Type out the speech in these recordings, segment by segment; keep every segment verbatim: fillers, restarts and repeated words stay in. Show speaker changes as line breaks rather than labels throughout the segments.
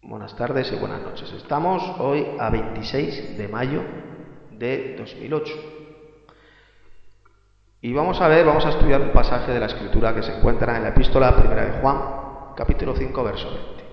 Buenas tardes y buenas noches. Estamos hoy a veintiséis de mayo de dos mil ocho. Y vamos a ver, vamos a estudiar un pasaje de la Escritura que se encuentra en la Epístola Primera de Juan, capítulo cinco, verso veinte.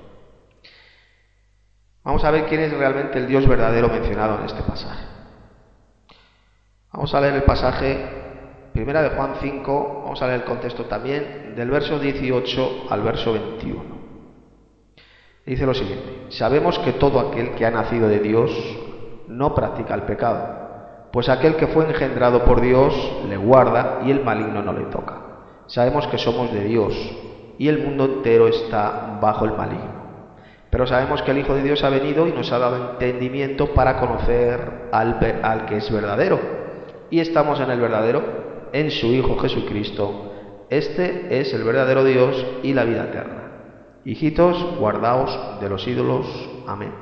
Vamos a ver quién es realmente el Dios verdadero mencionado en este pasaje. Vamos a leer el pasaje Primera de Juan cinco, vamos a leer el contexto también, del verso dieciocho al verso veintiuno. Dice lo siguiente: sabemos que todo aquel que ha nacido de Dios no practica el pecado, pues aquel que fue engendrado por Dios le guarda y el maligno no le toca. Sabemos que somos de Dios y el mundo entero está bajo el maligno. Pero sabemos que el Hijo de Dios ha venido y nos ha dado entendimiento para conocer al, al que es verdadero. Y estamos en el verdadero, en su Hijo Jesucristo. Este es el verdadero Dios y la vida eterna. Hijitos, guardaos de los ídolos. Amén.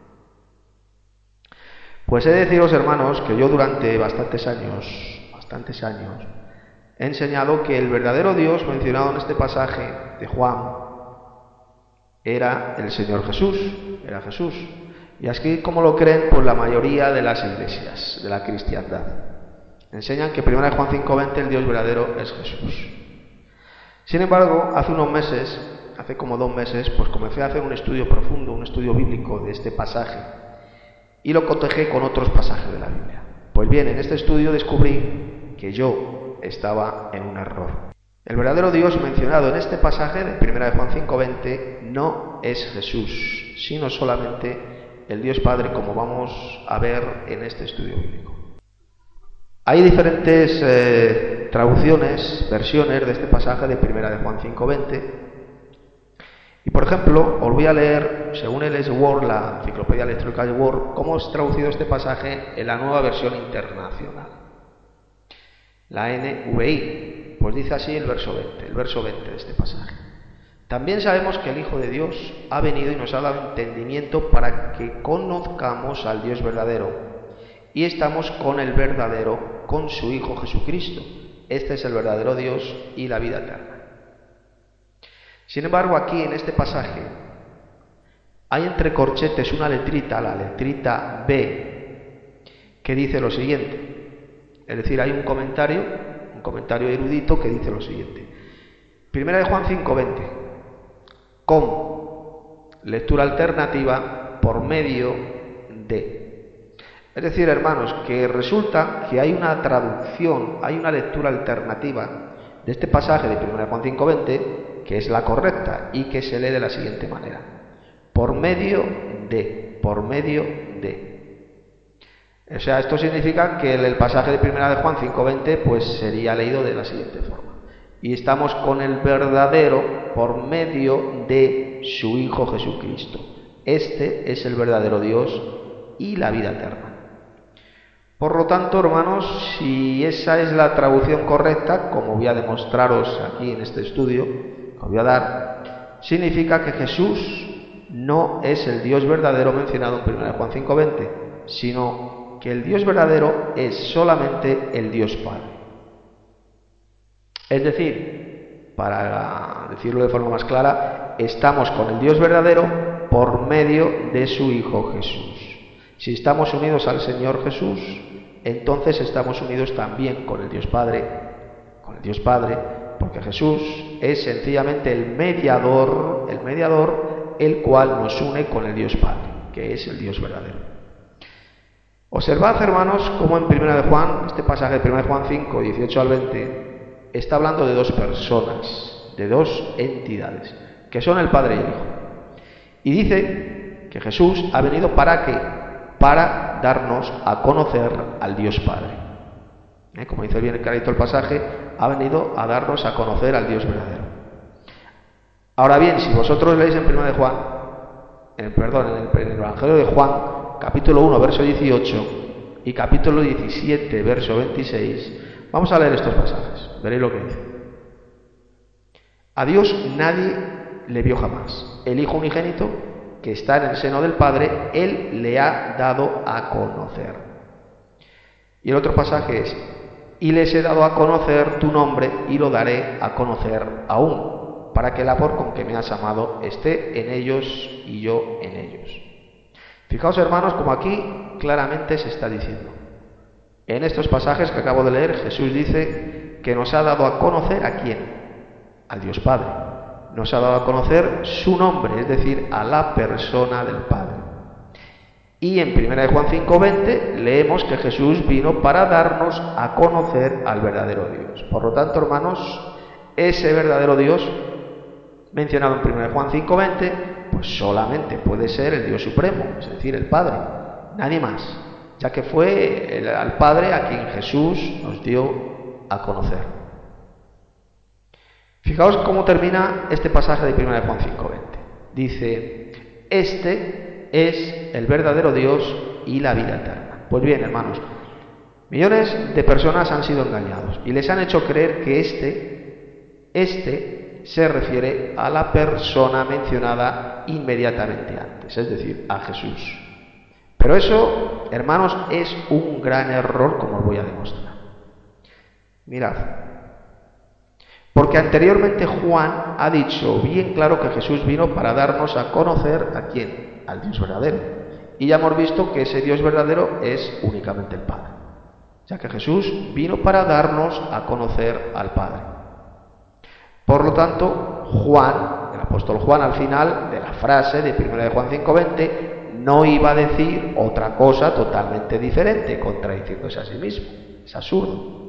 Pues he de deciros, hermanos, que yo durante bastantes años, bastantes años, he enseñado que el verdadero Dios mencionado en este pasaje de Juan era el Señor Jesús, era Jesús. Y así como lo creen pues la mayoría de las iglesias de la cristiandad. Enseñan que Primera de Juan cinco veinte el Dios verdadero es Jesús. Sin embargo, hace unos meses, hace como dos meses, pues comencé a hacer un estudio profundo, un estudio bíblico de este pasaje y lo cotejé con otros pasajes de la Biblia. Pues bien, en este estudio descubrí que yo estaba en un error. El verdadero Dios mencionado en este pasaje de Primera de Juan cinco veinte no es Jesús, sino solamente el Dios Padre, como vamos a ver en este estudio bíblico. Hay diferentes eh, traducciones, versiones de este pasaje de Primera de Juan cinco veinte. Y por ejemplo, os voy a leer, según el S-Word, la enciclopedia electrónica S-Word, cómo es traducido este pasaje en la nueva versión internacional, la N V I. Pues dice así el verso veinte, el verso veinte de este pasaje. También sabemos que el Hijo de Dios ha venido y nos ha dado entendimiento para que conozcamos al Dios verdadero. Y estamos con el verdadero, con su Hijo Jesucristo. Este es el verdadero Dios y la vida eterna. Sin embargo, aquí en este pasaje hay entre corchetes una letrita, la letrita B, que dice lo siguiente. Es decir, hay un comentario, un comentario erudito que dice lo siguiente. Primera de Juan cinco veinte, con lectura alternativa por medio de. Es decir, hermanos, que resulta que hay una traducción, hay una lectura alternativa de este pasaje de Primera de Juan cinco veinte, que es la correcta y que se lee de la siguiente manera: por medio de, por medio de. O sea, esto significa que el pasaje de Primera de Juan cinco veinte pues sería leído de la siguiente forma: y estamos con el verdadero por medio de su Hijo Jesucristo. Este es el verdadero Dios y la vida eterna. Por lo tanto, hermanos, si esa es la traducción correcta, como voy a demostraros aquí en este estudio que os voy a dar, significa que Jesús no es el Dios verdadero mencionado en Primera de Juan cinco veinte, sino que el Dios verdadero es solamente el Dios Padre. Es decir, para decirlo de forma más clara, estamos con el Dios verdadero por medio de su Hijo Jesús. Si estamos unidos al Señor Jesús, entonces estamos unidos también con el Dios Padre, con el Dios Padre, porque Jesús es sencillamente el mediador, el mediador, el cual nos une con el Dios Padre, que es el Dios verdadero. Observad, hermanos, cómo en Primera de Juan, este pasaje de Primera de Juan cinco, dieciocho al veinte, está hablando de dos personas, de dos entidades, que son el Padre y el Hijo. Y dice que Jesús ha venido para qué, para darnos a conocer al Dios Padre. ¿Eh? Como dice bien clarito el pasaje, ha venido a darnos a conocer al Dios verdadero. Ahora bien, si vosotros leéis en Primera de Juan, en, perdón, en el, en el Evangelio de Juan, capítulo uno, verso dieciocho, y capítulo diecisiete, verso veintiséis, vamos a leer estos pasajes. Veréis lo que dice. A Dios nadie le vio jamás. El Hijo unigénito, que está en el seno del Padre, Él le ha dado a conocer. Y el otro pasaje es: y les he dado a conocer tu nombre y lo daré a conocer aún. para que el amor con que me has amado esté en ellos y yo en ellos. Fijaos, hermanos, como aquí claramente se está diciendo. En estos pasajes que acabo de leer, Jesús dice que nos ha dado a conocer ¿a quién? Al Dios Padre. Nos ha dado a conocer su nombre, es decir, a la persona del Padre. Y en primera de Juan cinco veinte leemos que Jesús vino para darnos a conocer al verdadero Dios. Por lo tanto, hermanos, ese verdadero Dios mencionado en primera de Juan cinco veinte, pues solamente puede ser el Dios Supremo, es decir, el Padre, nadie más, ya que fue el, al Padre a quien Jesús nos dio a conocer. Fijaos cómo termina este pasaje de primera de Juan cinco veinte. Dice, este es el verdadero Dios y la vida eterna. Pues bien, hermanos, millones de personas han sido engañados y les han hecho creer que este, este se refiere a la persona mencionada inmediatamente antes, es decir, a Jesús. Pero eso, hermanos, es un gran error, como os voy a demostrar. Mirad. Porque anteriormente Juan ha dicho bien claro que Jesús vino para darnos a conocer ¿a quién? Al Dios verdadero. Y ya hemos visto que ese Dios verdadero es únicamente el Padre. Ya que Jesús vino para darnos a conocer al Padre. Por lo tanto, Juan, el apóstol Juan, al final de la frase de primera de Juan cinco veinte, no iba a decir otra cosa totalmente diferente, contradiciéndose a sí mismo. Es absurdo.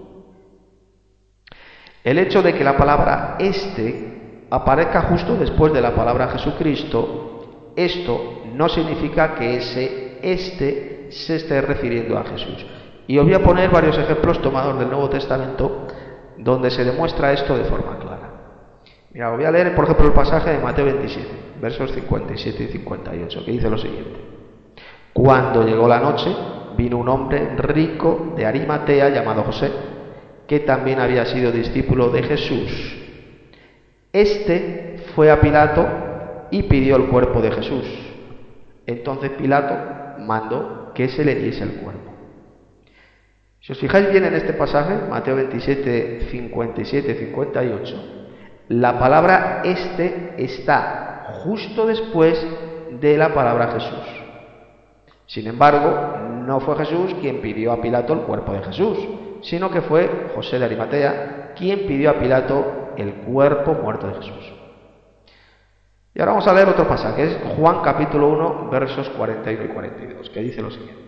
El hecho de que la palabra este aparezca justo después de la palabra Jesucristo, esto no significa que ese este se esté refiriendo a Jesús. Y os voy a poner varios ejemplos tomados del Nuevo Testamento donde se demuestra esto de forma clara. Mira, os voy a leer por ejemplo el pasaje de Mateo veintisiete, versos cincuenta y siete y cincuenta y ocho, que dice lo siguiente. Cuando llegó la noche, vino un hombre rico de Arimatea llamado José, que también había sido discípulo de Jesús. Este fue a Pilato y pidió el cuerpo de Jesús. Entonces Pilato mandó que se le diese el cuerpo. Si os fijáis bien en este pasaje, Mateo veintisiete, cincuenta y siete y cincuenta y ocho, la palabra este está justo después de la palabra Jesús. Sin embargo, no fue Jesús quien pidió a Pilato el cuerpo de Jesús, sino que fue José de Arimatea quien pidió a Pilato el cuerpo muerto de Jesús. Y ahora vamos a leer otro pasaje, es Juan capítulo uno, versos cuarenta y uno y cuarenta y dos, que dice lo siguiente.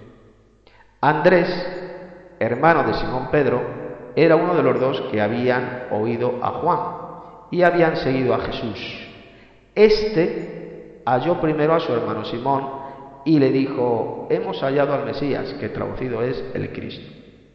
Andrés, hermano de Simón Pedro, era uno de los dos que habían oído a Juan y habían seguido a Jesús. Este halló primero a su hermano Simón y le dijo, hemos hallado al Mesías, que traducido es el Cristo.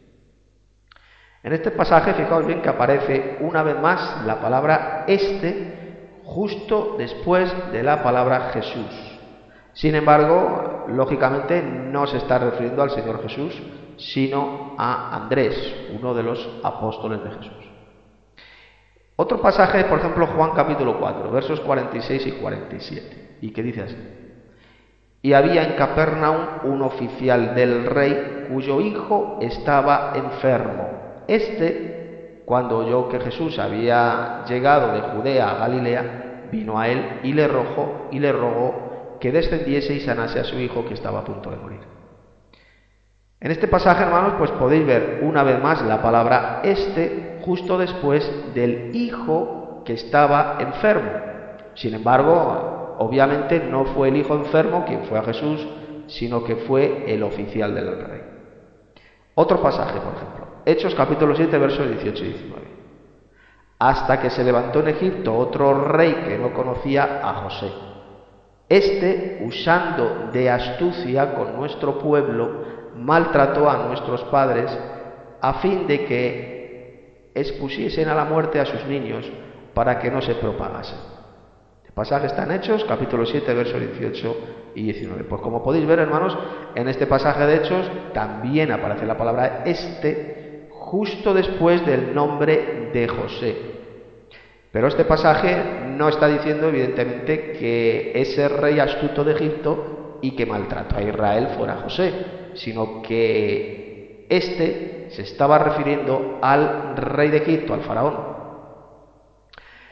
En este pasaje, fijaos bien que aparece una vez más la palabra este justo después de la palabra Jesús. Sin embargo, lógicamente no se está refiriendo al Señor Jesús, sino a Andrés, uno de los apóstoles de Jesús. Otro pasaje, por ejemplo, Juan capítulo cuatro, versos cuarenta y seis y cuarenta y siete, y que dice así. Y había en Capernaum un oficial del rey cuyo hijo estaba enfermo. Este, cuando oyó que Jesús había llegado de Judea a Galilea, vino a él y le rogó, y le rogó que descendiese y sanase a su hijo que estaba a punto de morir. En este pasaje, hermanos, pues podéis ver una vez más la palabra este justo después del hijo que estaba enfermo. Sin embargo, obviamente no fue el hijo enfermo quien fue a Jesús, sino que fue el oficial del rey. Otro pasaje, por ejemplo, Hechos capítulo siete, versos dieciocho y diecinueve. Hasta que se levantó en Egipto otro rey que no conocía a José. Este, usando de astucia con nuestro pueblo, maltrató a nuestros padres a fin de que expusiesen a la muerte a sus niños para que no se propagasen. El pasaje está en Hechos, capítulo siete, versos dieciocho y diecinueve. Pues como podéis ver, hermanos, en este pasaje de Hechos también aparece la palabra este justo después del nombre de José. Pero este pasaje no está diciendo, evidentemente, que ese rey astuto de Egipto y que maltrató a Israel fuera José, sino que este se estaba refiriendo al rey de Egipto, al faraón.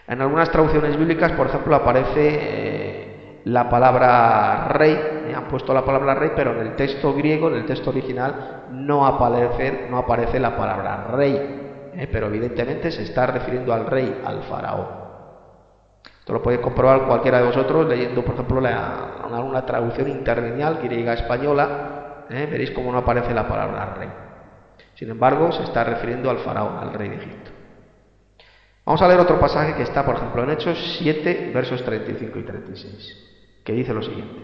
En algunas traducciones bíblicas, por ejemplo, aparece eh, la palabra rey, eh, han puesto la palabra rey, pero en el texto griego, en el texto original, no aparece, no aparece la palabra rey, eh, pero evidentemente se está refiriendo al rey, al faraón. Esto lo puede comprobar cualquiera de vosotros leyendo, por ejemplo, la, una, una traducción interlineal griega española, eh, veréis cómo no aparece la palabra rey. Sin embargo, se está refiriendo al faraón, al rey de Egipto. Vamos a leer otro pasaje que está, por ejemplo, en Hechos siete, versos treinta y cinco y treinta y seis, que dice lo siguiente.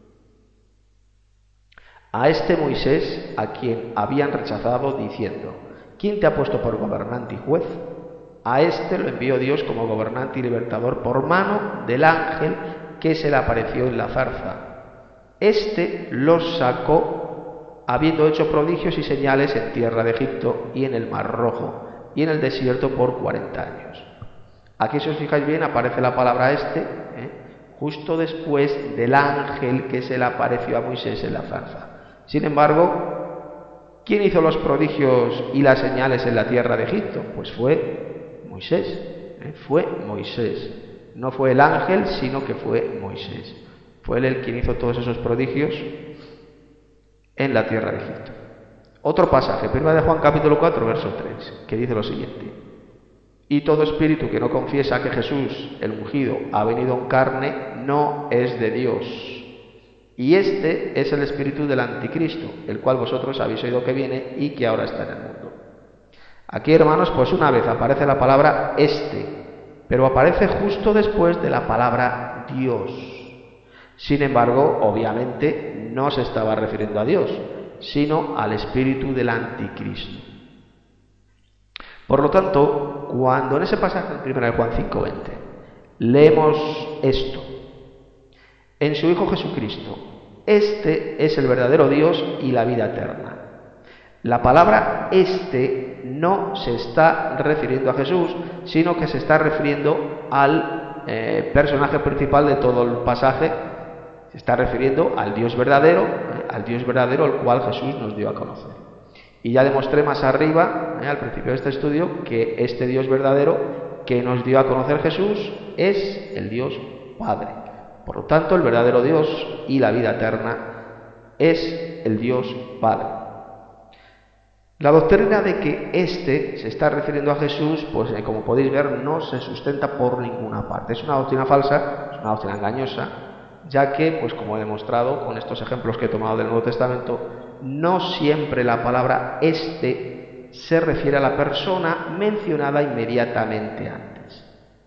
A este Moisés, a quien habían rechazado, diciendo: ¿quién te ha puesto por gobernante y juez? A este lo envió Dios como gobernante y libertador por mano del ángel que se le apareció en la zarza. Este los sacó, habiendo hecho prodigios y señales en tierra de Egipto y en el Mar Rojo y en el desierto por cuarenta años. Aquí, si os fijáis bien, aparece la palabra este, ¿eh? justo después del ángel que se le apareció a Moisés en la zarza. Sin embargo, ¿quién hizo los prodigios y las señales en la tierra de Egipto? Pues fue Moisés, ¿eh? fue Moisés. No fue el ángel, sino que fue Moisés. Fue él el quien hizo todos esos prodigios en la tierra de Egipto. Otro pasaje, primera de Juan capítulo cuatro, verso tres, que dice lo siguiente: y todo espíritu que no confiesa que Jesús, el ungido, ha venido en carne, no es de Dios. Y este es el espíritu del anticristo, el cual vosotros habéis oído que viene y que ahora está en el mundo. Aquí, hermanos, pues una vez aparece la palabra este, pero aparece justo después de la palabra Dios. Sin embargo, obviamente, no se estaba refiriendo a Dios, sino al espíritu del anticristo. Por lo tanto, cuando en ese pasaje en primera de Juan cinco veinte leemos esto: en su Hijo Jesucristo, este es el verdadero Dios y la vida eterna. La palabra este no se está refiriendo a Jesús, sino que se está refiriendo al eh, personaje principal de todo el pasaje. Se está refiriendo al Dios verdadero, eh, al Dios verdadero el cual Jesús nos dio a conocer. Y ya demostré más arriba, eh, al principio de este estudio, que este Dios verdadero que nos dio a conocer Jesús es el Dios Padre. Por lo tanto, el verdadero Dios y la vida eterna es el Dios Padre. La doctrina de que este se está refiriendo a Jesús, pues eh, como podéis ver, no se sustenta por ninguna parte. Es una doctrina falsa, es una doctrina engañosa, ya que, pues como he demostrado con estos ejemplos que he tomado del Nuevo Testamento, no siempre la palabra este se refiere a la persona mencionada inmediatamente antes.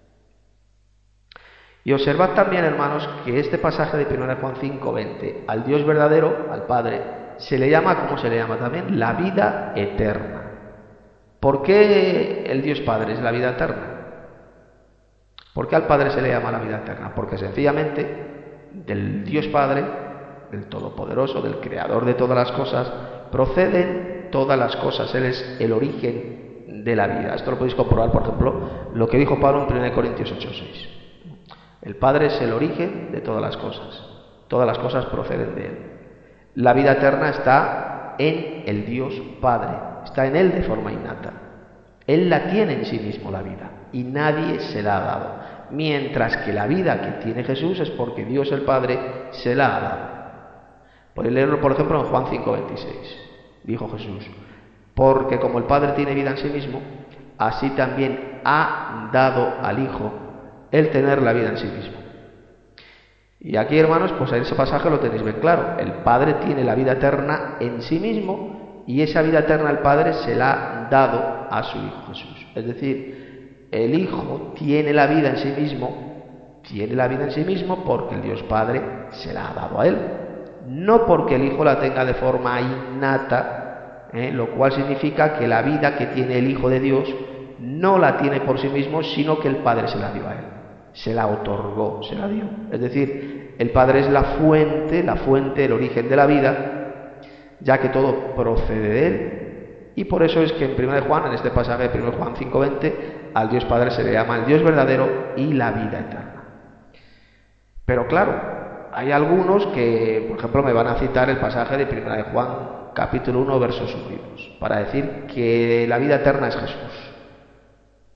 Y observad también, hermanos, que este pasaje de primera de Juan cinco veinte, al Dios verdadero, al Padre, se le llama, como se le llama también, la vida eterna. ¿Por qué el Dios Padre es la vida eterna? ¿Por qué al Padre se le llama la vida eterna? Porque sencillamente del Dios Padre, del Todopoderoso, del Creador de todas las cosas, proceden todas las cosas. Él es el origen de la vida. Esto lo podéis comprobar, por ejemplo, lo que dijo Pablo en primera de Corintios ocho seis. El Padre es el origen de todas las cosas. Todas las cosas proceden de Él. La vida eterna está en el Dios Padre, está en Él de forma innata. Él la tiene en sí mismo, la vida, y nadie se la ha dado. Mientras que la vida que tiene Jesús es porque Dios el Padre se la ha dado. Podéis leerlo, por ejemplo, en Juan cinco veintiséis. Dijo Jesús: porque como el Padre tiene vida en sí mismo, así también ha dado al Hijo el tener la vida en sí mismo. Y aquí, hermanos, pues en ese pasaje lo tenéis bien claro. El Padre tiene la vida eterna en sí mismo y esa vida eterna el Padre se la ha dado a su Hijo Jesús. Es decir, el Hijo tiene la vida en sí mismo, tiene la vida en sí mismo porque el Dios Padre se la ha dado a Él. No porque el Hijo la tenga de forma innata, ¿eh? lo cual significa que la vida que tiene el Hijo de Dios no la tiene por sí mismo, sino que el Padre se la dio a Él. Se la otorgó, se la dio. Es decir, el Padre es la fuente, la fuente, el origen de la vida, ya que todo procede de Él. Y por eso es que en primera de Juan, en este pasaje de primera de Juan cinco veinte, al Dios Padre se le llama el Dios verdadero y la vida eterna. Pero claro, hay algunos que, por ejemplo, me van a citar el pasaje de primera de Juan, capítulo uno, versos últimos, para decir que la vida eterna es Jesús.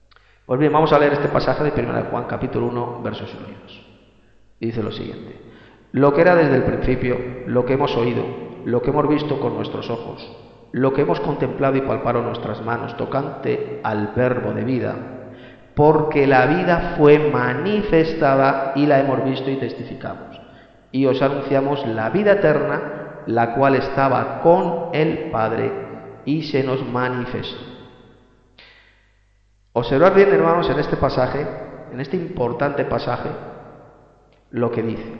Pues bien, vamos a leer este pasaje de primera de Juan, capítulo uno, versos uno y dos. Y dice lo siguiente: lo que era desde el principio, lo que hemos oído, lo que hemos visto con nuestros ojos, lo que hemos contemplado y palpado nuestras manos, tocante al verbo de vida, porque la vida fue manifestada y la hemos visto y testificamos. Y os anunciamos la vida eterna, la cual estaba con el Padre y se nos manifestó. Observad bien, hermanos, en este pasaje, en este importante pasaje, lo que dice.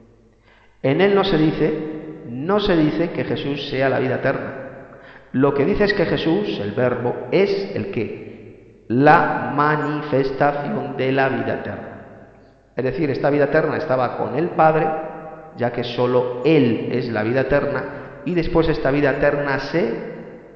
En él no se dice, no se dice que Jesús sea la vida eterna. Lo que dice es que Jesús, el Verbo, es el qué, la manifestación de la vida eterna. Es decir, esta vida eterna estaba con el Padre, ya que solo Él es la vida eterna, y después esta vida eterna se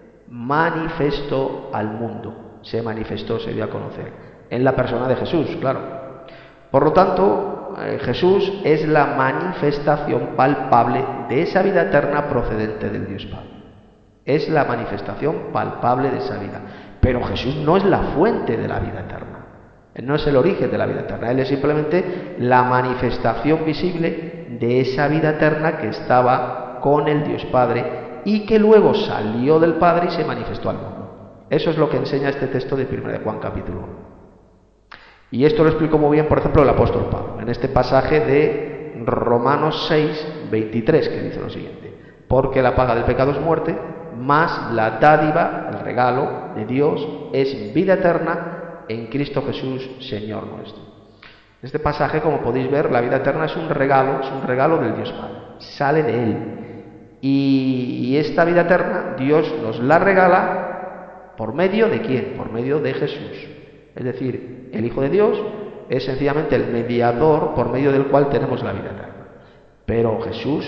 manifestó al mundo. Se manifestó, se dio a conocer, en la persona de Jesús, claro. Por lo tanto, eh, Jesús es la manifestación palpable de esa vida eterna procedente del Dios Padre. Es la manifestación palpable de esa vida. Pero Jesús no es la fuente de la vida eterna. Él no es el origen de la vida eterna. Él es simplemente la manifestación visible de esa vida eterna que estaba con el Dios Padre y que luego salió del Padre y se manifestó al mundo. Eso es lo que enseña este texto de primera de Juan capítulo uno. Y esto lo explicó muy bien, por ejemplo, el apóstol Pablo, en este pasaje de Romanos seis, veintitrés, que dice lo siguiente: porque la paga del pecado es muerte, mas la dádiva, el regalo de Dios, es vida eterna en Cristo Jesús, Señor nuestro. En este pasaje, como podéis ver, la vida eterna es un regalo, es un regalo del Dios Padre, sale de Él. Y esta vida eterna, Dios nos la regala ¿por medio de quién? Por medio de Jesús. Es decir, el Hijo de Dios es sencillamente el mediador por medio del cual tenemos la vida eterna. Pero Jesús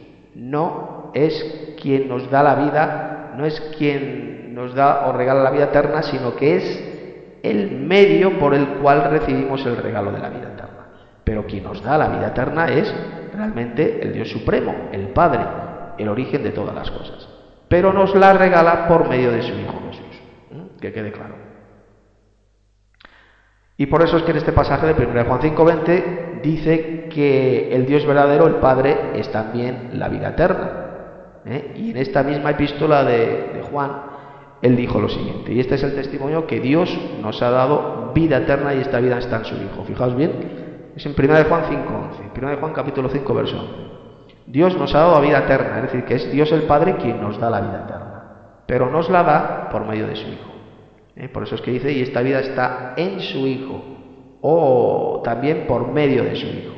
no es quien nos da la vida, no es quien nos da o regala la vida eterna, sino que es el medio por el cual recibimos el regalo de la vida eterna. Pero quien nos da la vida eterna es realmente el Dios Supremo, el Padre, el origen de todas las cosas. Pero nos la regala por medio de su Hijo Jesús. Que quede claro. Y por eso es que en este pasaje de primera de Juan cinco veinte dice que el Dios verdadero, el Padre, es también la vida eterna. ¿Eh? Y en esta misma epístola de, de Juan, él dijo lo siguiente, y este es el testimonio que Dios nos ha dado vida eterna y esta vida está en su Hijo. Fijaos bien, es en primera de Juan cinco once, primera de Juan capítulo cinco verso once. Dios nos ha dado vida eterna, es decir, que es Dios el Padre quien nos da la vida eterna, pero nos la da por medio de su Hijo. ¿Eh? Por eso es que dice, y esta vida está en su Hijo, o también por medio de su Hijo.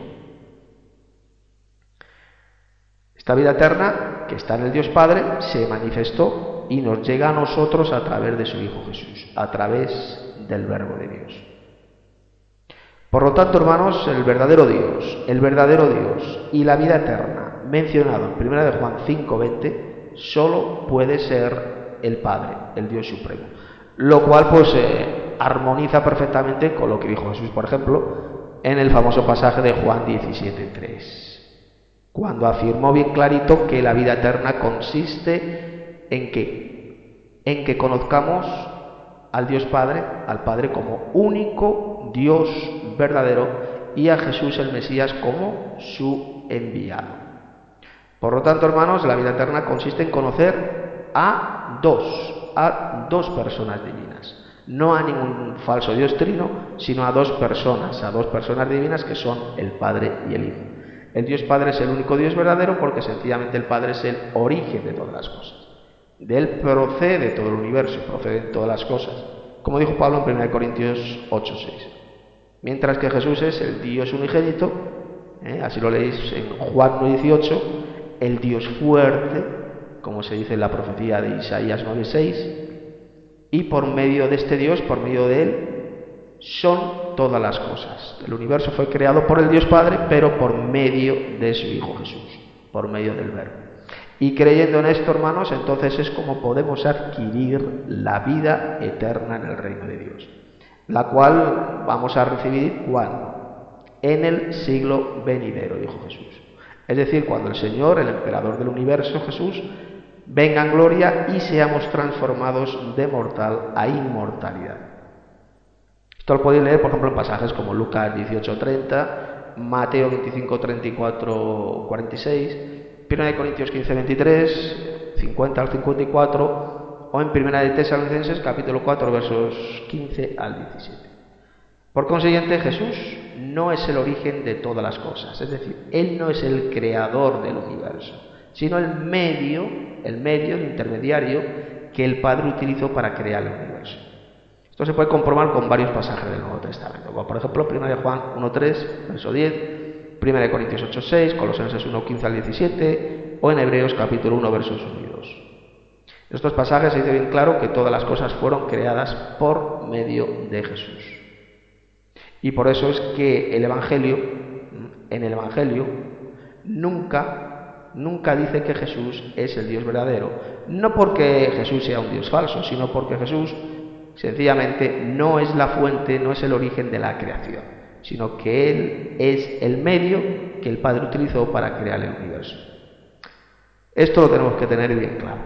Esta vida eterna, que está en el Dios Padre, se manifestó y nos llega a nosotros a través de su Hijo Jesús, a través del Verbo de Dios. Por lo tanto, hermanos, el verdadero Dios, el verdadero Dios y la vida eterna, mencionado en primera de Juan cinco veinte, solo puede ser el Padre, el Dios Supremo. Lo cual pues eh, armoniza perfectamente con lo que dijo Jesús, por ejemplo, en el famoso pasaje de Juan diecisiete tres, cuando afirmó bien clarito que la vida eterna consiste en qué, en que conozcamos al Dios Padre, al Padre como único Dios verdadero y a Jesús el Mesías como su enviado. Por lo tanto, hermanos, la vida eterna consiste en conocer a dos a dos personas divinas, no a ningún falso Dios trino, sino a dos personas, a dos personas divinas que son el Padre y el Hijo. El Dios Padre es el único Dios verdadero porque sencillamente el Padre es el origen de todas las cosas. De Él procede todo el universo, proceden todas las cosas, como dijo Pablo en primera de Corintios ocho seis. Mientras que Jesús es el Dios unigénito, ¿eh? Así lo leéis en Juan uno dieciocho, el Dios fuerte, como se dice en la profecía de Isaías nueve seis, y por medio de este Dios, por medio de Él, son todas las cosas. El universo fue creado por el Dios Padre, pero por medio de su Hijo Jesús, por medio del Verbo. Y creyendo en esto, hermanos, entonces es como podemos adquirir la vida eterna en el reino de Dios, la cual vamos a recibir cuando, en el siglo venidero, dijo Jesús. Es decir, cuando el Señor, el emperador del universo, Jesús, venga en gloria y seamos transformados de mortal a inmortalidad. Esto Esto lo podéis leer, por ejemplo, en pasajes como Lucas dieciocho treinta, Mateo veinticinco treinta y cuatro cuarenta y seis, primera de Corintios quince veintitrés, cincuenta al cincuenta y cuatro, o en primera de Tesalonicenses capítulo cuatro versos quince al diecisiete. Por consiguiente, Jesús no es el origen de todas las cosas, es decir, Él no es el creador del universo, sino el medio, el medio, el intermediario que el Padre utilizó para crear el universo. Esto se puede comprobar con varios pasajes del Nuevo Testamento, como por ejemplo primera de Juan uno tres, verso diez, primera de Corintios ocho seis, Colosenses uno quince al diecisiete, o en Hebreos capítulo uno versos uno y dos. En estos pasajes se dice bien claro que todas las cosas fueron creadas por medio de Jesús. Y por eso es que el Evangelio, en el Evangelio, nunca, nunca dice que Jesús es el Dios verdadero. No porque Jesús sea un Dios falso, sino porque Jesús sencillamente no es la fuente, no es el origen de la creación, sino que Él es el medio que el Padre utilizó para crear el universo. Esto lo tenemos que tener bien claro.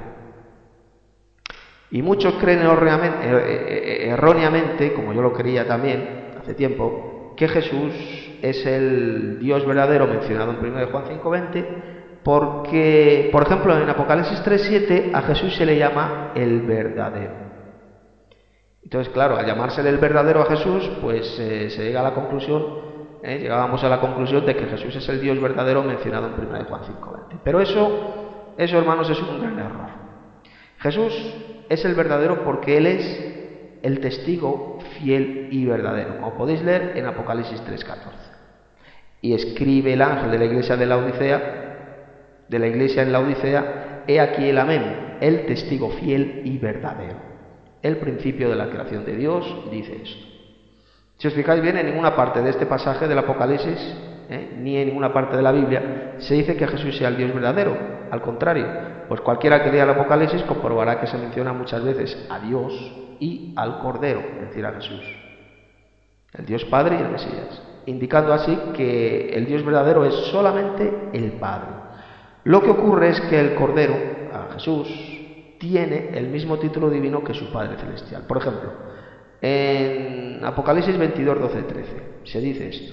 Y muchos creen erróneamente, como yo lo creía también hace tiempo, que Jesús es el Dios verdadero mencionado en primera de Juan cinco veinte, porque, por ejemplo, en Apocalipsis tres siete a Jesús se le llama el verdadero. Entonces, claro, al llamársele el verdadero a Jesús, pues eh, se llega a la conclusión, eh, llegábamos a la conclusión de que Jesús es el Dios verdadero mencionado en primera de Juan cinco veinte. Pero eso, eso, hermanos, es un gran error. Jesús es el verdadero porque Él es el testigo fiel y verdadero, como podéis leer en Apocalipsis tres catorce. Y escribe el ángel de la iglesia de la Odisea, de la iglesia en la Odisea, he aquí el amén, el testigo fiel y verdadero. El principio de la creación de Dios dice esto. Si os fijáis bien, en ninguna parte de este pasaje del Apocalipsis, ¿eh? ni en ninguna parte de la Biblia, se dice que Jesús sea el Dios verdadero. Al contrario, pues cualquiera que lea el Apocalipsis comprobará que se menciona muchas veces a Dios y al Cordero, es decir, a Jesús, el Dios Padre y el Mesías, indicando así que el Dios verdadero es solamente el Padre. Lo que ocurre es que el Cordero, a Jesús, tiene el mismo título divino que su Padre Celestial. Por ejemplo, en Apocalipsis veintidós doce trece se dice esto: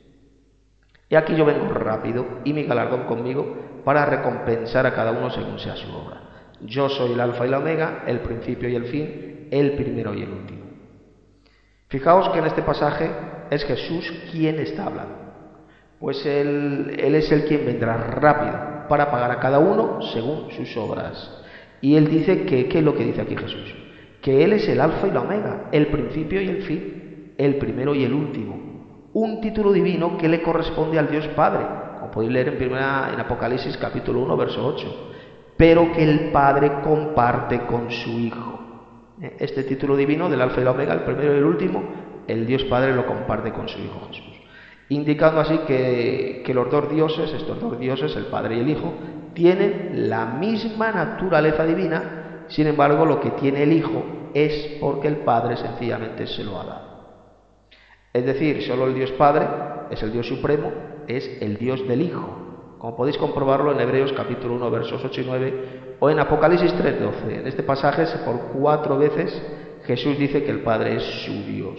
y aquí yo vengo rápido y mi galardón conmigo para recompensar a cada uno según sea su obra. Yo soy el alfa y la omega, el principio y el fin, el primero y el último. Fijaos que en este pasaje es Jesús quien está hablando, pues él, él es el quien vendrá rápido para pagar a cada uno según sus obras. Y él dice que, ¿qué es lo que dice aquí Jesús? Que él es el alfa y la omega, el principio y el fin, el primero y el último. Un título divino que le corresponde al Dios Padre, como podéis leer en, primera, en Apocalipsis capítulo uno, verso ocho, pero que el Padre comparte con su Hijo. Este título divino del alfa y la omega, el primero y el último, el Dios Padre lo comparte con su Hijo Jesús, indicando así que, que los dos dioses, estos dos dioses, el Padre y el Hijo, tienen la misma naturaleza divina. Sin embargo, lo que tiene el Hijo es porque el Padre sencillamente se lo ha dado. Es decir, solo el Dios Padre es el Dios supremo, es el Dios del Hijo, como podéis comprobarlo en Hebreos capítulo uno, versos ocho y nueve, o en Apocalipsis tres doce. En este pasaje, por cuatro veces, Jesús dice que el Padre es su Dios.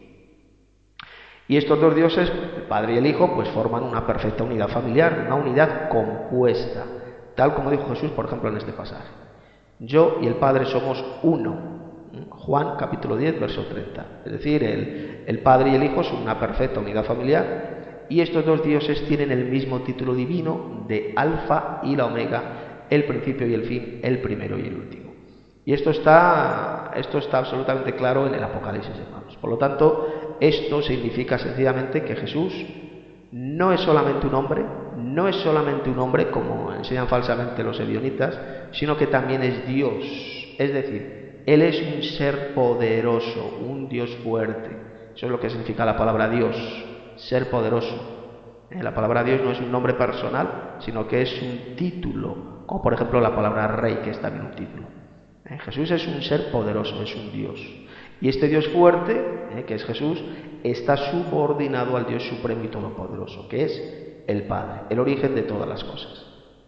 Y estos dos dioses, el Padre y el Hijo, pues forman una perfecta unidad familiar, una unidad compuesta, tal como dijo Jesús, por ejemplo, en este pasaje. Yo y el Padre somos uno. Juan capítulo diez, verso treinta. Es decir, el, el Padre y el Hijo son una perfecta unidad familiar, y estos dos dioses tienen el mismo título divino de Alfa y la Omega, el principio y el fin, el primero y el último. Y esto está, esto está absolutamente claro en el Apocalipsis, hermanos. Por lo tanto, esto significa sencillamente que Jesús no es solamente un hombre, no es solamente un hombre como enseñan falsamente los ebionitas, sino que también es Dios. Es decir, Él es un ser poderoso, un Dios fuerte. Eso es lo que significa la palabra Dios, ser poderoso. La palabra Dios no es un nombre personal, sino que es un título, como por ejemplo la palabra Rey, que es también un título. Jesús es un ser poderoso, es un Dios. Y este Dios fuerte, que es Jesús, está subordinado al Dios supremo y todopoderoso, que es el Padre, el origen de todas las cosas.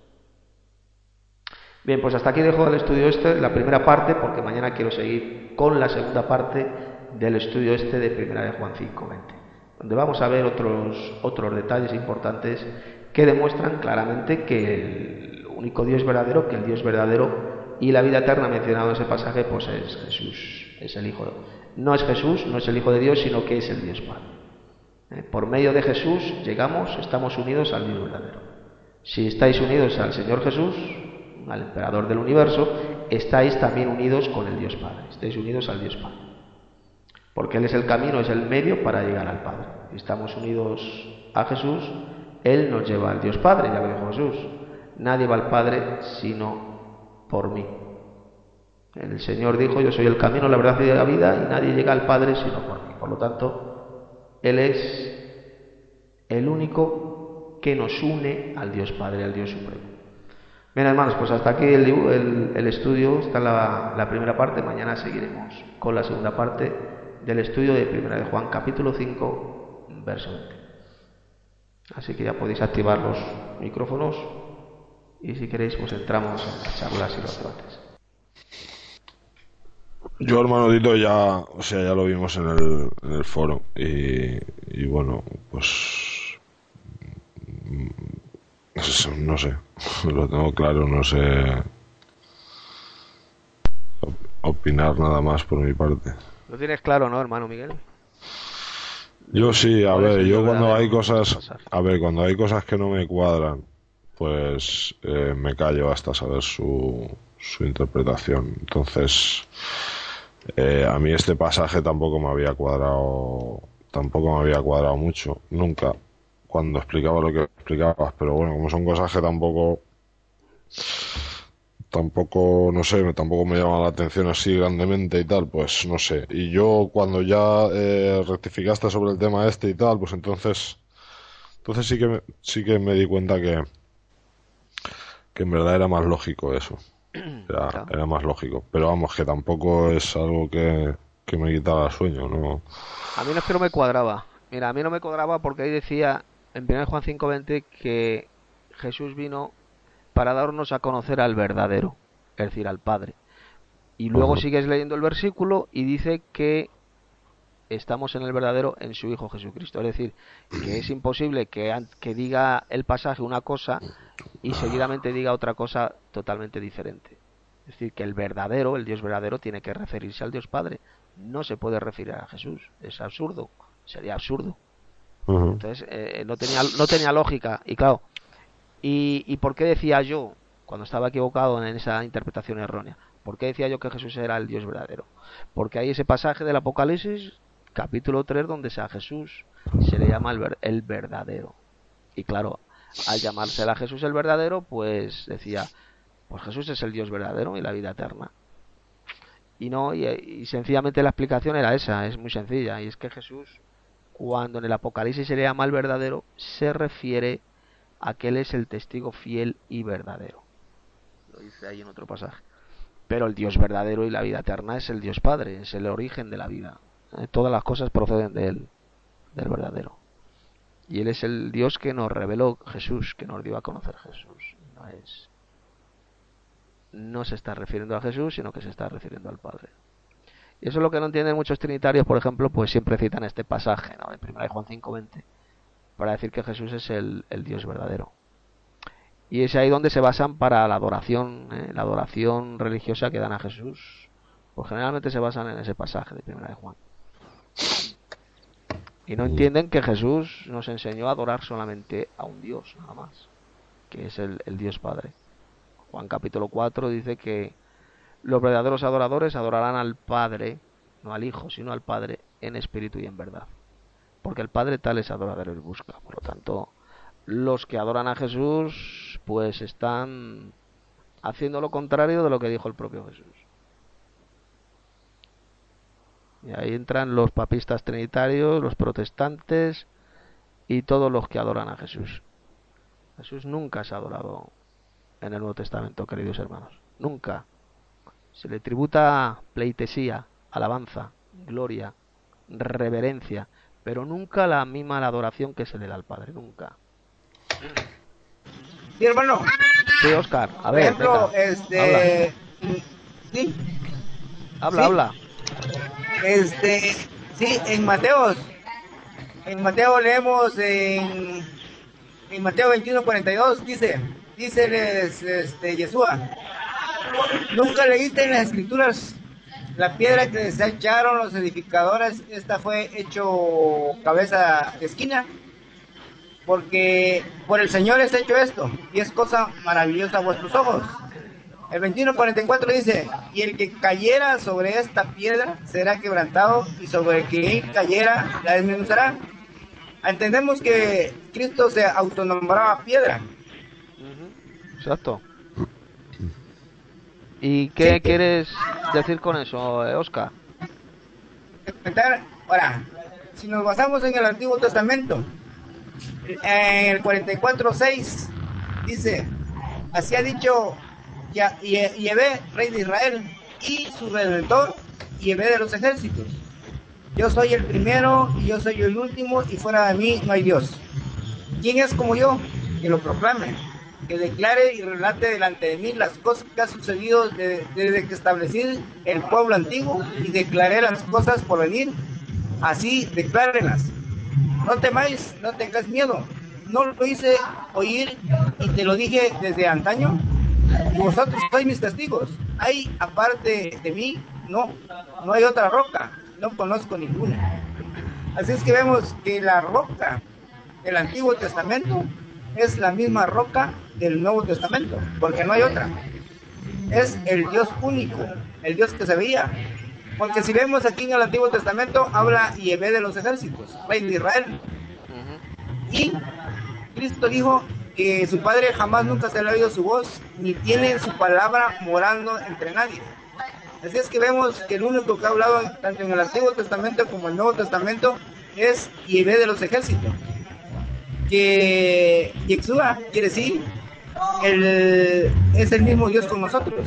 Bien, pues hasta aquí dejo el estudio este, la primera parte, porque mañana quiero seguir con la segunda parte del estudio este de Primera de Juan cinco veinte, donde vamos a ver otros, otros detalles importantes que demuestran claramente que el único Dios verdadero, que el Dios verdadero y la vida eterna mencionado en ese pasaje, pues es Jesús, es el Hijo. No es Jesús, no es el Hijo de Dios, sino que es el Dios Padre. ¿Eh? Por medio de Jesús llegamos, estamos unidos al Dios verdadero. Si estáis unidos al Señor Jesús, al emperador del universo, estáis también unidos con el Dios Padre, estáis unidos al Dios Padre. Porque Él es el camino, es el medio para llegar al Padre. Si estamos unidos a Jesús, Él nos lleva al Dios Padre, ya lo dijo Jesús. Nadie va al Padre sino por mí. El Señor dijo, yo soy el camino, la verdad y la vida, y nadie llega al Padre sino por mí. Por lo tanto, Él es el único que nos une al Dios Padre, al Dios Supremo. Bien, hermanos, pues hasta aquí el, el, el estudio, está la, la primera parte. Mañana seguiremos con la segunda parte del estudio de Primera de Juan, capítulo cinco, verso veinte. Así que ya podéis activar los micrófonos y si queréis pues entramos en las charlas y los debates.
Yo, hermano Tito, ya, o sea, ya lo vimos en el, en el foro y, y bueno, pues no sé, lo tengo claro, no sé opinar nada más por mi parte.
Lo tienes claro, ¿no, hermano Miguel?
Yo sí, a ver, yo cuando hay cosas, a ver, cuando hay cosas que no me cuadran, pues eh, me callo hasta saber su, su interpretación. Entonces, eh, a mí este pasaje tampoco me había cuadrado, tampoco me había cuadrado mucho, nunca, cuando explicaba lo que explicabas, pero bueno, como son cosas que tampoco, tampoco, no sé, tampoco me llaman la atención así grandemente y tal, pues no sé. Y yo cuando ya eh, rectificaste sobre el tema este y tal, pues entonces, entonces sí que me, sí que me di cuenta que, que en verdad era más lógico eso. Era, claro. Era más lógico. Pero vamos, que tampoco es algo que, que me quitara el sueño, ¿no?
A mí no es que no me cuadraba. Mira, a mí no me cuadraba porque ahí decía en Primera de Juan cinco veinte que Jesús vino para darnos a conocer al verdadero, es decir, al Padre. Y luego uh-huh. sigues leyendo el versículo y dice que estamos en el verdadero en su Hijo Jesucristo. Es decir, que es imposible que, que diga el pasaje una cosa y seguidamente diga otra cosa totalmente diferente. Es decir, que el verdadero, el Dios verdadero, tiene que referirse al Dios Padre. No se puede referir a Jesús. Es absurdo. Sería absurdo. Uh-huh. Entonces, eh, no tenía, no tenía lógica. Y claro, ¿Y, ¿Y por qué decía yo, cuando estaba equivocado en esa interpretación errónea, por qué decía yo que Jesús era el Dios verdadero? Porque hay ese pasaje del Apocalipsis, capítulo tres, donde a Jesús se le llama el, ver, el verdadero. Y claro, al llamársele a Jesús el verdadero, pues decía, pues Jesús es el Dios verdadero y la vida eterna. Y no, y, y sencillamente la explicación era esa, es muy sencilla, y es que Jesús, cuando en el Apocalipsis se le llama el verdadero, se refiere a que Él es el testigo fiel y verdadero. Lo dice ahí en otro pasaje. Pero el Dios verdadero y la vida eterna es el Dios Padre, es el origen de la vida. ¿Eh? Todas las cosas proceden de Él, del verdadero. Y Él es el Dios que nos reveló Jesús, que nos dio a conocer Jesús. No es, no se está refiriendo a Jesús, sino que se está refiriendo al Padre. Y eso es lo que no entienden muchos trinitarios, por ejemplo, pues siempre citan este pasaje, ¿no? En Primera de Juan cinco veinte. Para decir que Jesús es el, el Dios verdadero. Y es ahí donde se basan para la adoración, ¿eh? La adoración religiosa que dan a Jesús. Pues generalmente se basan en ese pasaje de Primera de Juan. Y no entienden que Jesús nos enseñó a adorar solamente a un Dios, nada más, que es el, el Dios Padre. Juan capítulo cuatro dice que los verdaderos adoradores adorarán al Padre, no al Hijo, sino al Padre, en espíritu y en verdad. Porque el Padre tales adoradores busca. Por lo tanto, los que adoran a Jesús, pues están haciendo lo contrario de lo que dijo el propio Jesús. Y ahí entran los papistas trinitarios, los protestantes y todos los que adoran a Jesús. Jesús nunca se ha adorado en el Nuevo Testamento, queridos hermanos. Nunca. Se le tributa pleitesía, alabanza, gloria, reverencia, pero nunca la misma la adoración que se le da al Padre, nunca.
Sí, hermano.
Sí, Óscar, a ver.
Por ejemplo, venga, este...
Habla,
¿Sí?
habla.
¿Sí?
habla.
Este, sí, en Mateos, en Mateo leemos en, en Mateo veintiuno cuarenta y dos, dice, dice este, Yeshua, nunca leíste en las escrituras la piedra que desecharon los edificadores, esta fue hecho cabeza de esquina, porque por el Señor es hecho esto, y es cosa maravillosa a vuestros ojos. El veintiuno cuarenta y cuatro dice, y el que cayera sobre esta piedra será quebrantado, y sobre el que él cayera la desmenuzará. Entendemos que Cristo se autonombraba piedra.
Exacto. ¿Y qué sí. quieres decir con eso, eh, Oscar?
Ahora, si nos basamos en el Antiguo Testamento, en el cuarenta y cuatro seis dice, así ha dicho Yahvé, rey de Israel, y su redentor, Yahvé de los ejércitos. Yo soy el primero y yo soy el último, y fuera de mí no hay Dios. ¿Quién es como yo? Que lo proclame, que declare y relate delante de mí las cosas que han sucedido desde, desde que establecí el pueblo antiguo y declaré las cosas por venir. Así declárenlas. No temáis, no tengáis miedo. No lo hice oír y te lo dije desde antaño. Y vosotros sois mis testigos. Hay aparte de mí, no, no hay otra roca. No conozco ninguna. Así es que vemos que la roca del Antiguo Testamento es la misma roca del Nuevo Testamento, porque no hay otra. Es el Dios único, el Dios que se veía. Porque si vemos aquí en el Antiguo Testamento, habla Yahvé de los ejércitos, rey de Israel. Y Cristo dijo que su Padre jamás nunca se le ha oído su voz, ni tiene su palabra morando entre nadie. Así es que vemos que el único que ha hablado tanto en el Antiguo Testamento como en el Nuevo Testamento es Yahvé de los ejércitos. Que Yeshua quiere decir el, es el mismo Dios con nosotros,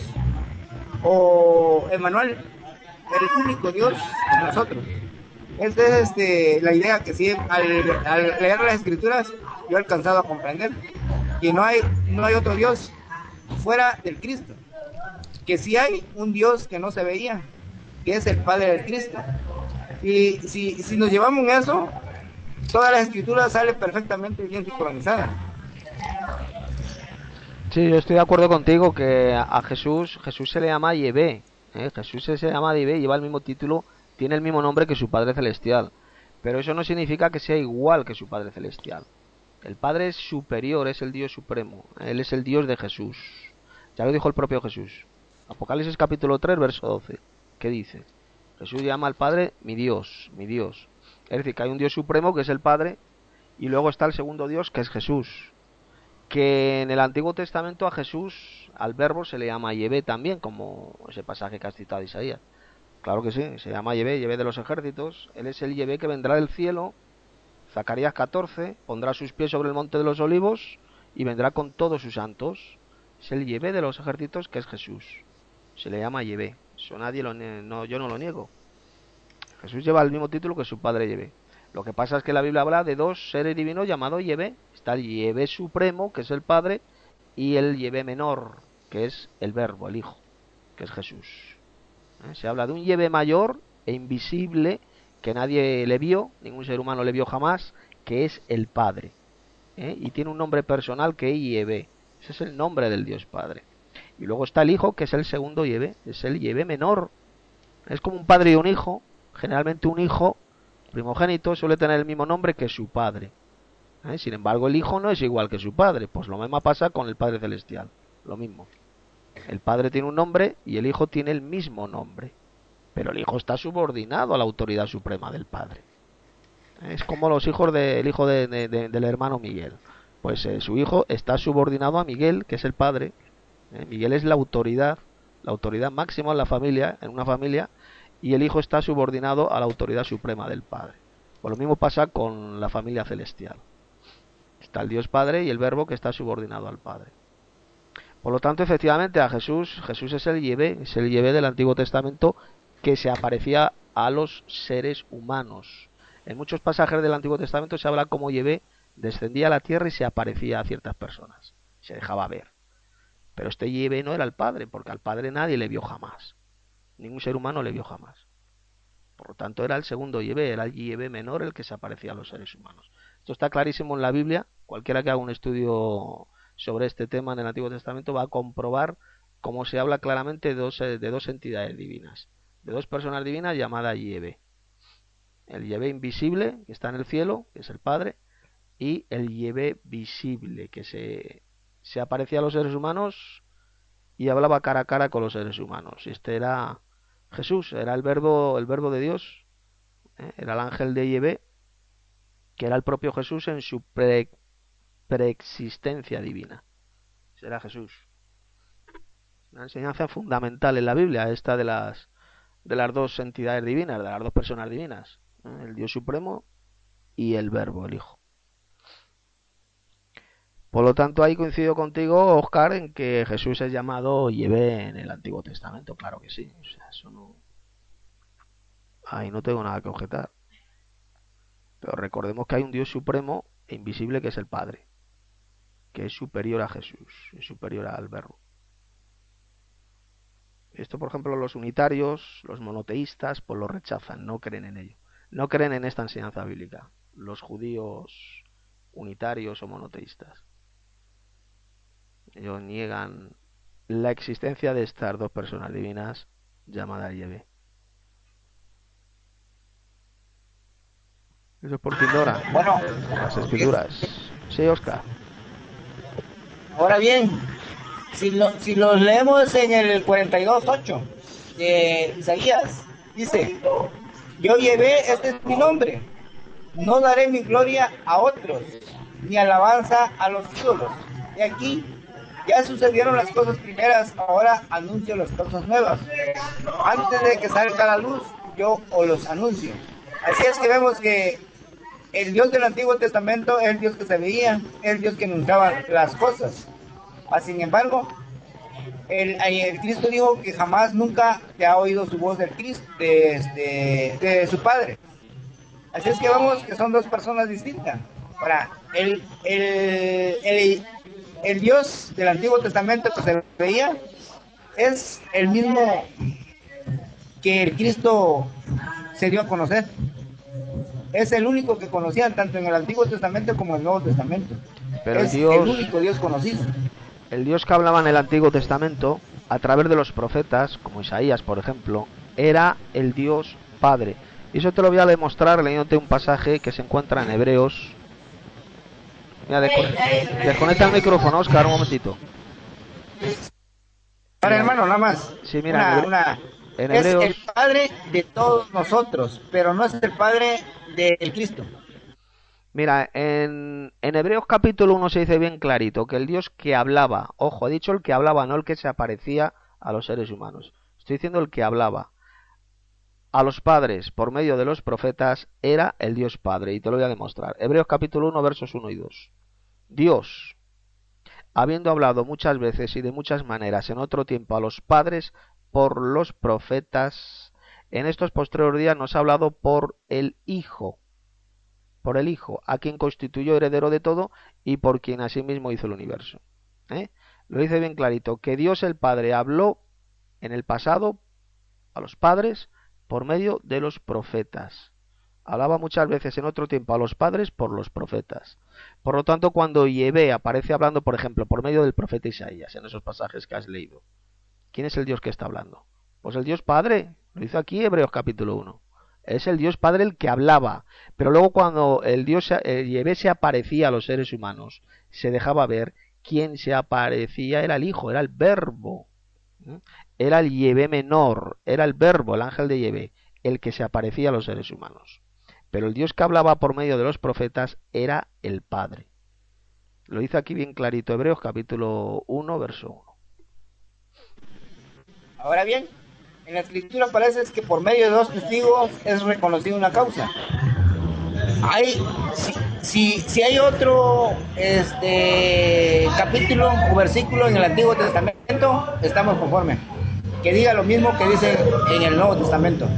o Emmanuel, el único Dios con nosotros. Esa es este, la idea que sí, al, al leer las escrituras yo he alcanzado a comprender, que no hay, no hay otro Dios fuera del Cristo, que sí hay un Dios que no se veía, que es el Padre del Cristo. Y si, si nos llevamos en eso, todas las escrituras salen perfectamente bien sincronizadas.
Sí, yo estoy de acuerdo contigo que a Jesús Jesús se le llama Yahvé, ¿eh? Jesús se llama Yahvé, lleva el mismo título, tiene el mismo nombre que su Padre Celestial, pero eso no significa que sea igual que su Padre Celestial. El Padre es superior, es el Dios supremo, Él es el Dios de Jesús, ya lo dijo el propio Jesús. Apocalipsis capítulo tres, verso doce, ¿qué dice? Jesús llama al Padre mi Dios, mi Dios. Es decir, que hay un Dios supremo que es el Padre, y luego está el segundo Dios que es Jesús. Que en el Antiguo Testamento a Jesús, al Verbo, se le llama Yahvé también, como ese pasaje que has citado, Isaías. Claro que sí, se llama Yahvé, Yahvé de los ejércitos. Él es el Yahvé que vendrá del cielo. Zacarías catorce, pondrá sus pies sobre el monte de los olivos y vendrá con todos sus santos. Es el Yahvé de los ejércitos que es Jesús. Se le llama Yahvé. Eso nadie lo no, yo no lo niego. Jesús lleva el mismo título que su padre Yahvé. Lo que pasa es que la Biblia habla de dos seres divinos llamados Yahvé. Está el Yahvé supremo, que es el Padre, y el Yahvé menor, que es el Verbo, el Hijo, que es Jesús. ¿Eh? Se habla de un Yahvé mayor e invisible, que nadie le vio, ningún ser humano le vio jamás, que es el Padre. ¿Eh? Y tiene un nombre personal que es Yahvé. Ese es el nombre del Dios Padre. Y luego está el Hijo, que es el segundo Yahvé, es el Yahvé menor. Es como un padre y un hijo. Generalmente un hijo primogénito suele tener el mismo nombre que su padre. ¿Eh? Sin embargo, el hijo no es igual que su padre. Pues lo mismo pasa con el Padre Celestial. Lo mismo. El padre tiene un nombre y el hijo tiene el mismo nombre. Pero el hijo está subordinado a la autoridad suprema del padre. ¿Eh? Es como los hijos del hijo de, de, de, del hermano Miguel. Pues eh, su hijo está subordinado a Miguel, que es el padre. ¿Eh? Miguel es la autoridad, la autoridad máxima en la familia, en una familia. Y el hijo está subordinado a la autoridad suprema del Padre. Pues lo mismo pasa con la familia celestial. Está el Dios Padre y el Verbo que está subordinado al Padre. Por lo tanto, efectivamente, a Jesús, Jesús es el Yahvé, es el Yahvé del Antiguo Testamento que se aparecía a los seres humanos. En muchos pasajes del Antiguo Testamento se habla como Yahvé descendía a la tierra y se aparecía a ciertas personas. Se dejaba ver. Pero este Yahvé no era el Padre, porque al Padre nadie le vio jamás. Ningún ser humano le vio jamás. Por lo tanto, era el segundo Yahvé, era el Yahvé menor el que se aparecía a los seres humanos. Esto está clarísimo en la Biblia. Cualquiera que haga un estudio sobre este tema en el Antiguo Testamento va a comprobar cómo se habla claramente de dos, de dos entidades divinas, de dos personas divinas llamadas Yahvé. El Yahvé invisible, que está en el cielo, que es el Padre, y el Yahvé visible, que se, se aparecía a los seres humanos y hablaba cara a cara con los seres humanos. Y este era Jesús, era el verbo, el verbo de Dios, ¿eh? Era el ángel de Yahvé, que era el propio Jesús en su pre, preexistencia divina. Ese era Jesús. Una enseñanza fundamental en la Biblia, esta de las de las dos entidades divinas, de las dos personas divinas, ¿eh? El Dios supremo y el Verbo, el Hijo. Por lo tanto, ahí coincido contigo, Oscar, en que Jesús es llamado Yahvé en el Antiguo Testamento, claro que sí. O sea, eso no... Ahí no tengo nada que objetar. Pero recordemos que hay un Dios supremo e invisible que es el Padre, que es superior a Jesús, es superior al Verbo. Esto, por ejemplo, los unitarios, los monoteístas, pues lo rechazan, no creen en ello. No creen en esta enseñanza bíblica, los judíos unitarios o monoteístas. Ellos niegan la existencia de estas dos personas divinas llamadas Yahvé. Eso es por Tindora.
Bueno,
Las escrituras. Sí, Oscar.
ahora bien, si, lo, si los leemos en el cuarenta y dos ocho de Isaías, dice: yo Yahvé, este es mi nombre, no daré mi gloria a otros, ni alabanza a los ídolos. Y aquí ya sucedieron las cosas primeras, ahora anuncio las cosas nuevas. Antes de que salga la luz, yo os los anuncio. Así es que vemos que el Dios del Antiguo Testamento es el Dios que se veía, es el Dios que anunciaba las cosas. Sin embargo, el, el Cristo dijo que jamás, nunca se ha oído su voz del Cristo, de, de, de su Padre. Así es que vemos que son dos personas distintas. Ahora, el, el, el, el Dios del Antiguo Testamento que se veía es el mismo que el Cristo se dio a conocer. Es el único que conocían tanto en el Antiguo Testamento como en el Nuevo Testamento.
Pero
es
Dios,
el único Dios conocido.
El Dios que hablaba en el Antiguo Testamento, a través de los profetas, como Isaías, por ejemplo, era el Dios Padre. Y eso te lo voy a demostrar leyéndote un pasaje que se encuentra en Hebreos. Mira, descone- desconecta el micrófono, Oscar, un momentito.
Para hermano, nada más.
Sí, mira,
una, una,
en
es
Hebreos...
el Padre de todos nosotros, pero no es el Padre del Cristo.
Mira, en, en Hebreos capítulo uno se dice bien clarito que el Dios que hablaba, ojo, he dicho el que hablaba, no el que se aparecía a los seres humanos. Estoy diciendo el que hablaba a los padres por medio de los profetas era el Dios Padre, y te lo voy a demostrar. Hebreos capítulo uno, versos uno y dos. Dios, habiendo hablado muchas veces y de muchas maneras en otro tiempo a los padres por los profetas, en estos postreros días nos ha hablado por el Hijo, por el Hijo, a quien constituyó heredero de todo y por quien asimismo hizo el universo. ¿Eh? Lo dice bien clarito, que Dios el Padre habló en el pasado a los padres por medio de los profetas. Hablaba muchas veces en otro tiempo a los padres por los profetas. Por lo tanto, cuando Yahvé aparece hablando, por ejemplo, por medio del profeta Isaías, en esos pasajes que has leído, ¿quién es el Dios que está hablando? Pues el Dios Padre, lo hizo aquí Hebreos capítulo uno. Es el Dios Padre el que hablaba, pero luego cuando el Dios el Yahvé se aparecía a los seres humanos, se dejaba ver, quien se aparecía era el Hijo, era el Verbo, ¿eh? Era el Yahvé menor, era el Verbo, el ángel de Yahvé, el que se aparecía a los seres humanos. Pero el Dios que hablaba por medio de los profetas era el Padre. Lo dice aquí bien clarito, Hebreos capítulo uno, verso uno.
Ahora bien, en la escritura parece que por medio de dos testigos es reconocida una causa. Hay, si, si, si hay otro este, capítulo o versículo en el Antiguo Testamento, estamos conformes. Que diga lo mismo que dice en el Nuevo Testamento.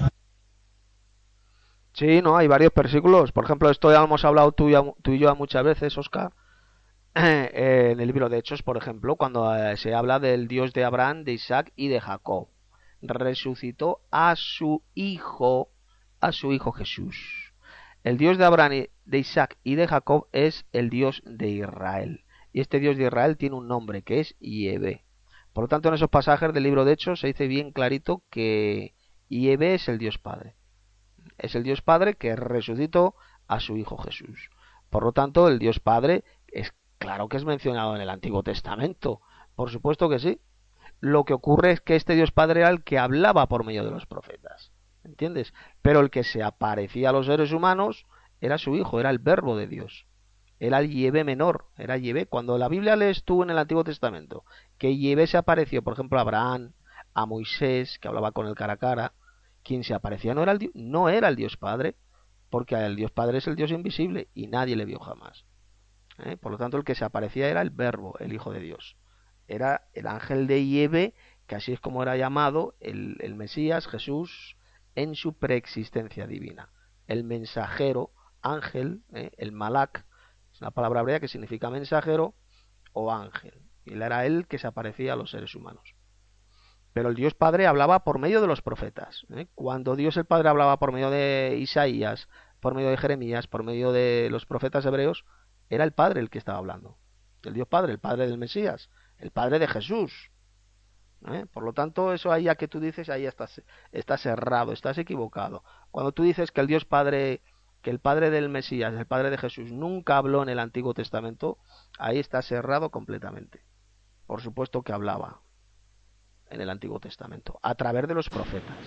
Sí, no, hay varios versículos. Por ejemplo, esto ya hemos hablado tú y, tú y yo muchas veces, Oscar. Eh, en el libro de Hechos, por ejemplo, cuando eh, se habla del Dios de Abraham, de Isaac y de Jacob. Resucitó a su hijo a su Hijo Jesús. El Dios de Abraham, de Isaac y de Jacob es el Dios de Israel. Y este Dios de Israel tiene un nombre, que es Yahvé. Por lo tanto, en esos pasajes del libro de Hechos se dice bien clarito que Yahvé es el Dios Padre. Es el Dios Padre que resucitó a su Hijo Jesús. Por lo tanto, el Dios Padre es claro que es mencionado en el Antiguo Testamento. Por supuesto que sí. Lo que ocurre es que este Dios Padre era el que hablaba por medio de los profetas. ¿Entiendes? Pero el que se aparecía a los seres humanos era su Hijo, era el Verbo de Dios. Era el Yahvé menor, era Yahvé. Cuando la Biblia lees tú en el Antiguo Testamento que Yahvé se apareció, por ejemplo, a Abraham, a Moisés, que hablaba con él cara a cara, quien se aparecía no era el, no era el Dios Padre, porque el Dios Padre es el Dios invisible y nadie le vio jamás. ¿Eh? Por lo tanto, el que se aparecía era el Verbo, el Hijo de Dios. Era el ángel de Yahvé, que así es como era llamado el, el Mesías, Jesús, en su preexistencia divina. El mensajero, ángel, ¿eh? el malak, es una palabra hebrea que significa mensajero o ángel. Y era él que se aparecía a los seres humanos. Pero el Dios Padre hablaba por medio de los profetas. ¿eh? Cuando Dios el Padre hablaba por medio de Isaías, por medio de Jeremías, por medio de los profetas hebreos, era el Padre el que estaba hablando. El Dios Padre, el Padre del Mesías, el Padre de Jesús. ¿Eh? Por lo tanto, eso ahí ya que tú dices, ahí estás, estás errado, estás equivocado. Cuando tú dices que el Dios Padre, que el Padre del Mesías, el Padre de Jesús, nunca habló en el Antiguo Testamento, ahí estás errado completamente. Por supuesto que hablaba en el Antiguo Testamento, a través de los profetas.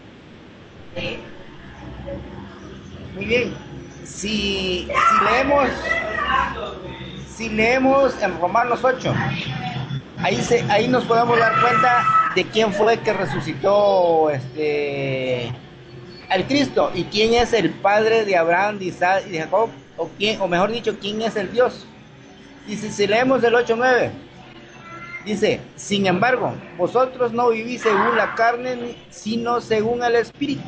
Muy bien. Si, si leemos, si leemos en Romanos ocho, ahí se, ahí nos podemos dar cuenta de quién fue que resucitó este al Cristo y quién es el padre de Abraham, de Isaac y de Jacob, o quién, o mejor dicho, quién es el Dios. Y si, si leemos el ocho nueve, dice: sin embargo, vosotros no vivís según la carne, sino según el Espíritu.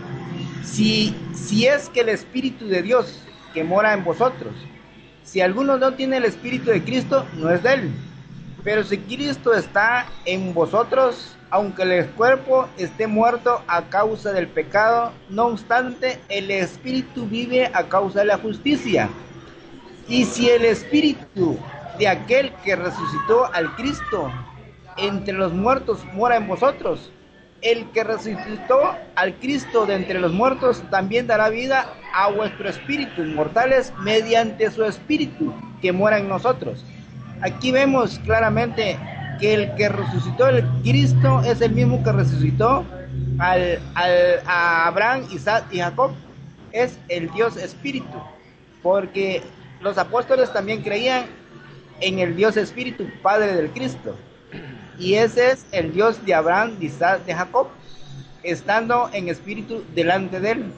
Si, si es que el Espíritu de Dios que mora en vosotros, si alguno no tiene el Espíritu de Cristo, no es de él. Pero si Cristo está en vosotros, aunque el cuerpo esté muerto a causa del pecado, no obstante, el Espíritu vive a causa de la justicia. Y si el Espíritu de aquel que resucitó al Cristo entre los muertos mora en vosotros, el que resucitó al Cristo de entre los muertos también dará vida a vuestro espíritu inmortales mediante su Espíritu que mora en nosotros. Aquí vemos claramente que el que resucitó al Cristo es el mismo que resucitó al, al, a Abraham, Isaac y Jacob. Es el Dios Espíritu, porque los apóstoles también creían en el Dios Espíritu, Padre del Cristo. Y ese es el Dios de Abraham, de Isaac, de Jacob, estando en espíritu delante de él.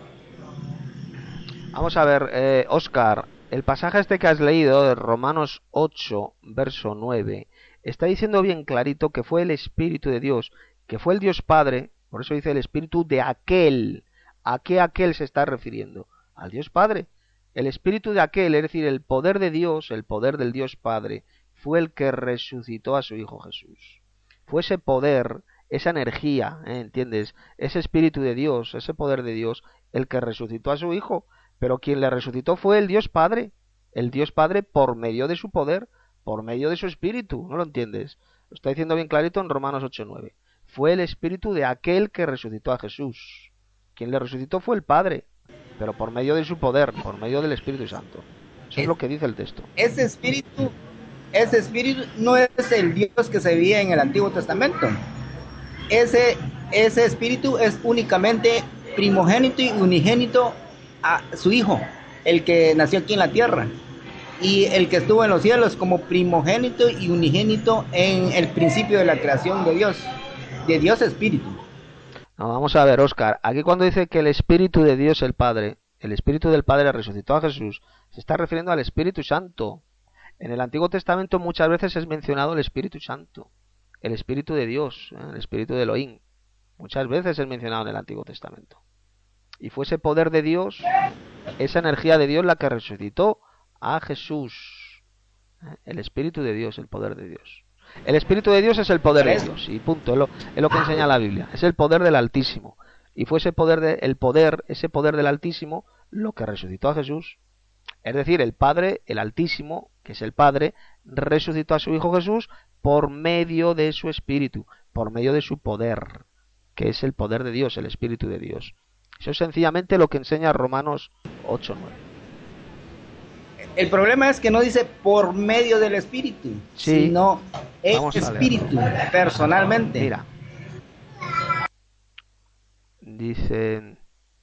Vamos a ver, eh, Óscar, el pasaje este que has leído de Romanos ocho, verso nueve, está diciendo bien clarito que fue el Espíritu de Dios, que fue el Dios Padre, por eso dice el Espíritu de aquel. ¿A qué aquel se está refiriendo? Al Dios Padre. El Espíritu de aquel, es decir, el poder de Dios, el poder del Dios Padre, fue el que resucitó a su Hijo Jesús. Fue ese poder, esa energía, ¿eh? ¿Entiendes? Ese Espíritu de Dios, ese poder de Dios, el que resucitó a su Hijo. Pero quien le resucitó fue el Dios Padre. El Dios Padre por medio de su poder, por medio de su Espíritu. ¿No lo entiendes? Lo está diciendo bien clarito en Romanos ocho nueve. Fue el Espíritu de aquel que resucitó a Jesús. Quien le resucitó fue el Padre, pero por medio de su poder, por medio del Espíritu Santo. Eso es, es lo que dice el texto.
Ese Espíritu... Ese espíritu no es el Dios que se veía en el Antiguo Testamento. Ese, ese espíritu es únicamente primogénito y unigénito a su Hijo, el que nació aquí en la tierra, y el que estuvo en los cielos como primogénito y unigénito en el principio de la creación de Dios, de Dios Espíritu.
No, vamos a ver, Óscar, aquí cuando dice que el Espíritu de Dios el Padre, el Espíritu del Padre resucitó a Jesús, se está refiriendo al Espíritu Santo. En el Antiguo Testamento muchas veces es mencionado el Espíritu Santo, el Espíritu de Dios, ¿eh? el Espíritu de Elohim. Muchas veces es mencionado en el Antiguo Testamento. Y fue ese poder de Dios, esa energía de Dios la que resucitó a Jesús. ¿Eh? El Espíritu de Dios, el poder de Dios. El Espíritu de Dios es el poder de Dios, y punto, es lo, es lo que enseña la Biblia. Es el poder del Altísimo. y fue ese poder, de, el poder, ese poder del Altísimo lo que resucitó a Jesús. Es decir, el Padre, el Altísimo, que es el Padre, resucitó a su Hijo Jesús por medio de su Espíritu, por medio de su poder, que es el poder de Dios, el Espíritu de Dios. Eso es sencillamente lo que enseña Romanos ocho nueve.
El problema es que no dice por medio del Espíritu,
sí,
sino el Espíritu, personalmente.
Mira, dicen...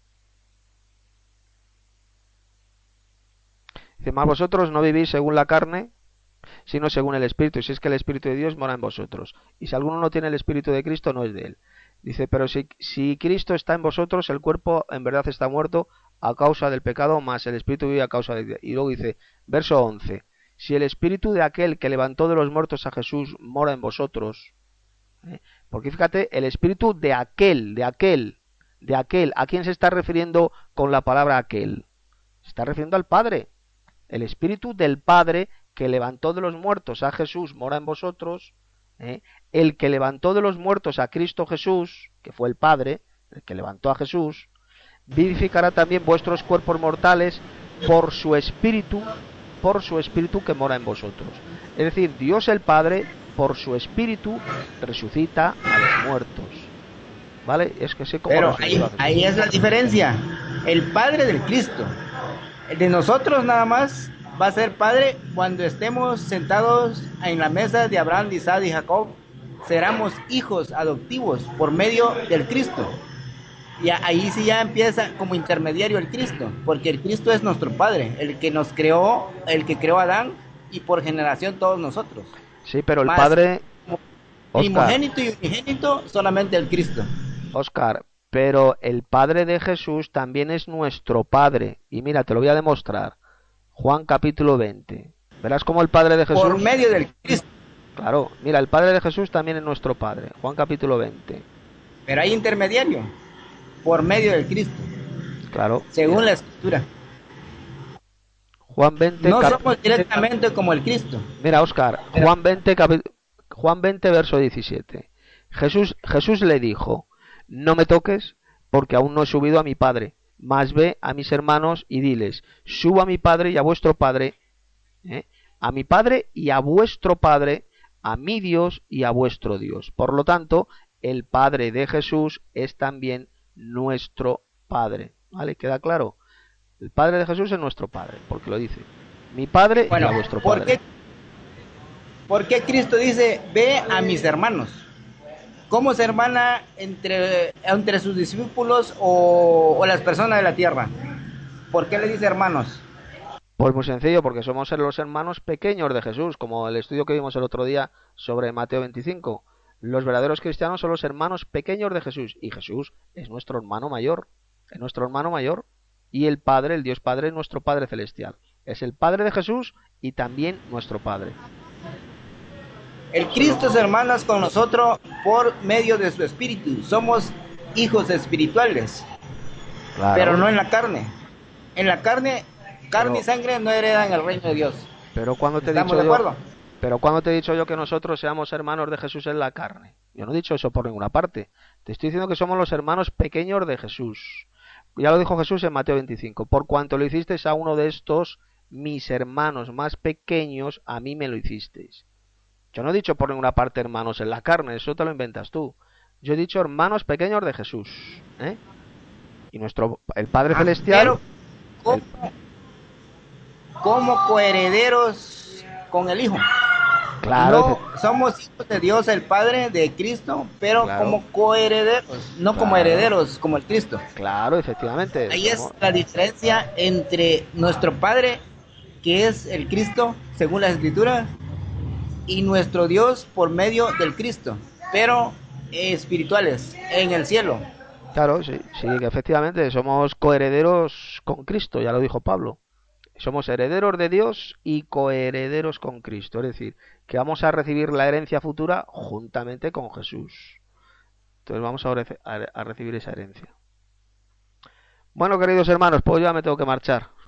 Dice, más vosotros no vivís según la carne, sino según el Espíritu. Y si es que el Espíritu de Dios mora en vosotros. Y si alguno no tiene el Espíritu de Cristo, no es de él. Dice, pero si, si Cristo está en vosotros, el cuerpo en verdad está muerto a causa del pecado, más el Espíritu vive a causa de... Y luego dice, verso once, si el Espíritu de aquel que levantó de los muertos a Jesús mora en vosotros, ¿eh? Porque fíjate, el Espíritu de aquel, de aquel, de aquel, ¿a quién se está refiriendo con la palabra aquel? Se está refiriendo al Padre. El Espíritu del Padre que levantó de los muertos a Jesús mora en vosotros. ¿eh? El que levantó de los muertos a Cristo Jesús, que fue el Padre, el que levantó a Jesús, vivificará también vuestros cuerpos mortales por su Espíritu, por su Espíritu que mora en vosotros. Es decir, Dios el Padre, por su Espíritu, resucita a los muertos. ¿Vale? Es que sé cómo.
Pero ahí, ahí es la diferencia. El Padre del Cristo. El de nosotros nada más va a ser Padre cuando estemos sentados en la mesa de Abraham, Isaac y Jacob. Seremos hijos adoptivos por medio del Cristo. Y ahí sí ya empieza como intermediario el Cristo, porque el Cristo es nuestro Padre, el que nos creó, el que creó a Adán y por generación todos nosotros.
Sí, pero el Más, Padre...
primogénito y unigénito, solamente el Cristo.
Oscar, pero el Padre de Jesús también es nuestro Padre. Y mira, te lo voy a demostrar. Juan capítulo veinte. Verás cómo el Padre de Jesús...
Por medio del Cristo.
Claro, mira, el Padre de Jesús también es nuestro Padre. Juan capítulo veinte.
Pero hay intermediario. Por medio del Cristo.
Claro.
Según la Escritura.
Juan veinte.
No
cap...
somos directamente como el Cristo.
Mira, Oscar, Juan veinte, cap... Juan veinte, verso diecisiete. Jesús, Jesús le dijo, no me toques, porque aún no he subido a mi Padre, mas ve a mis hermanos y diles, subo a mi Padre y a vuestro Padre, ¿eh? a mi Padre y a vuestro Padre, a mi Dios y a vuestro Dios. Por lo tanto, el Padre de Jesús es también nuestro Padre. ¿Vale? ¿Queda claro? El Padre de Jesús es nuestro Padre, porque lo dice. Mi Padre bueno, y a vuestro
¿por
Padre.
Qué, ¿Por qué Cristo dice, ve a mis hermanos? ¿Cómo se hermana entre, entre sus discípulos o, o las personas de la tierra? ¿Por qué le dice hermanos?
Pues muy sencillo, porque somos los hermanos pequeños de Jesús, como el estudio que vimos el otro día sobre Mateo veinticinco. Los verdaderos cristianos son los hermanos pequeños de Jesús, y Jesús es nuestro hermano mayor, es nuestro hermano mayor, y el Padre, el Dios Padre, es nuestro Padre celestial. Es el Padre de Jesús y también nuestro Padre.
El Cristo se hermana con nosotros por medio de su Espíritu. Somos hijos espirituales, claro. Pero no en la carne. En la carne, carne pero, y sangre no heredan el reino de Dios.
Pero cuando te he dicho
de acuerdo?
Yo, pero cuando te he dicho yo que nosotros seamos hermanos de Jesús en la carne, yo no he dicho eso por ninguna parte. Te estoy diciendo que somos los hermanos pequeños de Jesús. Ya lo dijo Jesús en Mateo veinticinco. Por cuanto lo hicisteis a uno de estos mis hermanos más pequeños, a mí me lo hicisteis. Yo no he dicho por ninguna parte hermanos en la carne, eso te lo inventas tú. Yo he dicho hermanos pequeños de Jesús, ¿eh? Y nuestro el Padre ah, Celestial.
Pero, ¿cómo, el... ¿cómo coherederos con el Hijo?
Claro.
No, somos hijos de Dios, el Padre, de Cristo, pero claro. como coherederos, no claro. como herederos, como el Cristo.
Claro, efectivamente.
Ahí somos... es la diferencia entre nuestro Padre, que es el Cristo, según la Escritura, y nuestro Dios por medio del Cristo, pero espirituales, en el cielo.
Claro, sí, sí, que efectivamente somos coherederos con Cristo, ya lo dijo Pablo. Somos herederos de Dios y coherederos con Cristo, es decir, que vamos a recibir la herencia futura juntamente con Jesús. Entonces vamos a, re- a, a recibir esa herencia. Bueno, queridos hermanos, pues ya me tengo que marchar.